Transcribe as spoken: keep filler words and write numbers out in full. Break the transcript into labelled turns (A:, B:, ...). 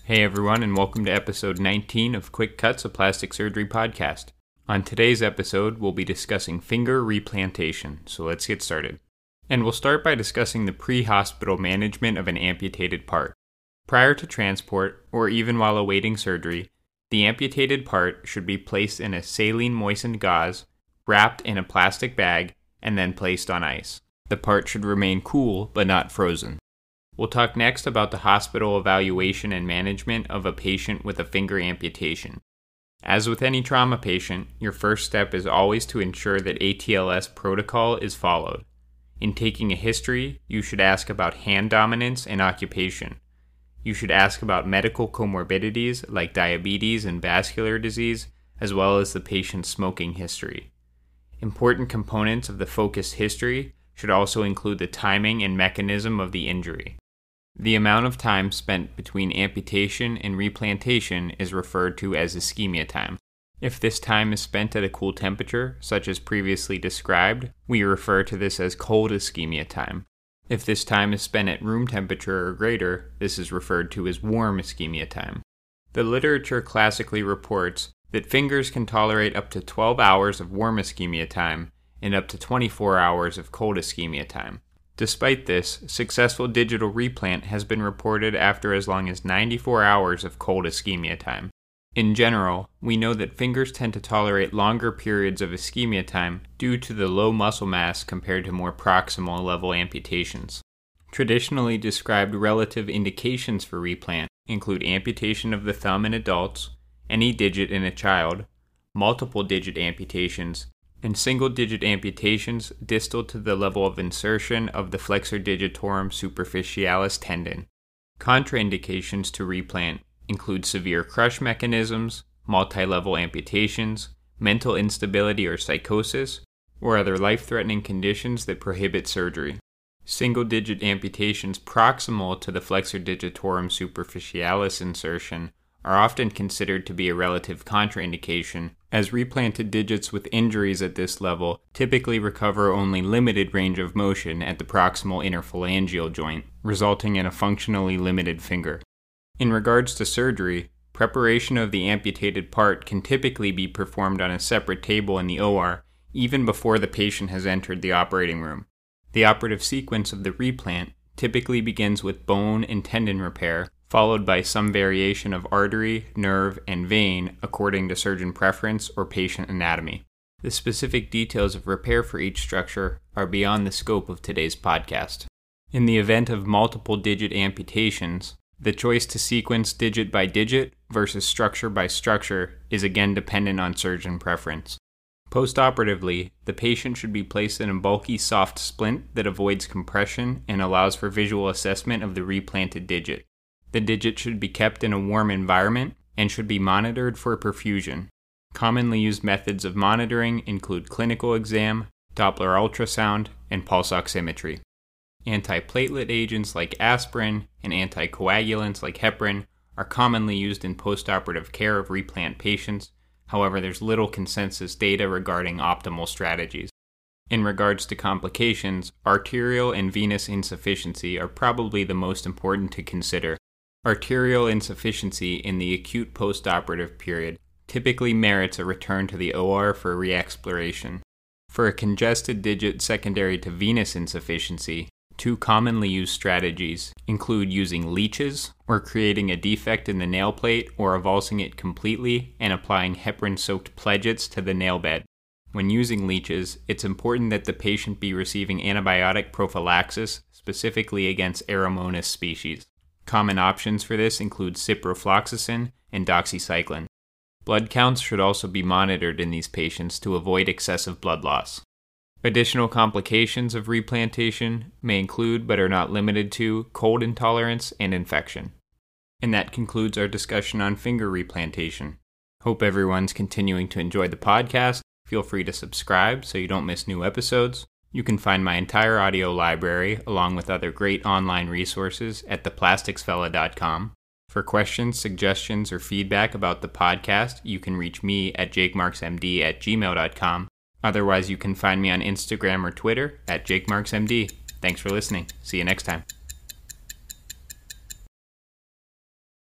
A: Hey everyone, and welcome to episode nineteen of Quick Cuts, a plastic surgery podcast. On today's episode, we'll be discussing finger replantation, so let's get started. And we'll start by discussing the pre-hospital management of an amputated part. Prior to transport, or even while awaiting surgery, the amputated part should be placed in a saline-moistened gauze, wrapped in a plastic bag, and then placed on ice. The part should remain cool, but not frozen. We'll talk next about the hospital evaluation and management of a patient with a finger amputation. As with any trauma patient, your first step is always to ensure that A T L S protocol is followed. In taking a history, you should ask about hand dominance and occupation. You should ask about medical comorbidities like diabetes and vascular disease, as well as the patient's smoking history. Important components of the focused history should also include the timing and mechanism of the injury. The amount of time spent between amputation and replantation is referred to as ischemia time. If this time is spent at a cool temperature, such as previously described, we refer to this as cold ischemia time. If this time is spent at room temperature or greater, this is referred to as warm ischemia time. The literature classically reports that fingers can tolerate up to twelve hours of warm ischemia time and up to twenty-four hours of cold ischemia time. Despite this, successful digital replant has been reported after as long as ninety-four hours of cold ischemia time. In general, we know that fingers tend to tolerate longer periods of ischemia time due to the low muscle mass compared to more proximal level amputations. Traditionally described relative indications for replant include amputation of the thumb in adults, any digit in a child, multiple digit amputations, and single-digit amputations distal to the level of insertion of the flexor digitorum superficialis tendon. Contraindications to replant include severe crush mechanisms, multi-level amputations, mental instability or psychosis, or other life-threatening conditions that prohibit surgery. Single-digit amputations proximal to the flexor digitorum superficialis insertion are often considered to be a relative contraindication, as replanted digits with injuries at this level typically recover only limited range of motion at the proximal interphalangeal joint, resulting in a functionally limited finger. In regards to surgery, preparation of the amputated part can typically be performed on a separate table in the O R, even before the patient has entered the operating room. The operative sequence of the replant typically begins with bone and tendon repair, followed by some variation of artery, nerve, and vein according to surgeon preference or patient anatomy. The specific details of repair for each structure are beyond the scope of today's podcast. In the event of multiple digit amputations, the choice to sequence digit by digit versus structure by structure is again dependent on surgeon preference. Postoperatively, the patient should be placed in a bulky soft splint that avoids compression and allows for visual assessment of the replanted digit. The digit should be kept in a warm environment and should be monitored for perfusion. Commonly used methods of monitoring include clinical exam, Doppler ultrasound, and pulse oximetry. Antiplatelet agents like aspirin and anticoagulants like heparin are commonly used in postoperative care of replant patients. However, there's little consensus data regarding optimal strategies. In regards to complications, arterial and venous insufficiency are probably the most important to consider. Arterial insufficiency in the acute postoperative period typically merits a return to the O R for re-exploration. For a congested digit secondary to venous insufficiency, two commonly used strategies include using leeches, or creating a defect in the nail plate or avulsing it completely and applying heparin-soaked pledgets to the nail bed. When using leeches, it's important that the patient be receiving antibiotic prophylaxis, specifically against Aeromonas species. Common options for this include ciprofloxacin and doxycycline. Blood counts should also be monitored in these patients to avoid excessive blood loss. Additional complications of replantation may include, but are not limited to, cold intolerance and infection. And that concludes our discussion on finger replantation. Hope everyone's continuing to enjoy the podcast. Feel free to subscribe so you don't miss new episodes. You can find my entire audio library, along with other great online resources, at the plastics fella dot com. For questions, suggestions, or feedback about the podcast, you can reach me at jakemarksmd at gmail dot com. Otherwise, you can find me on Instagram or Twitter at jakemarksmd. Thanks for listening. See you next time.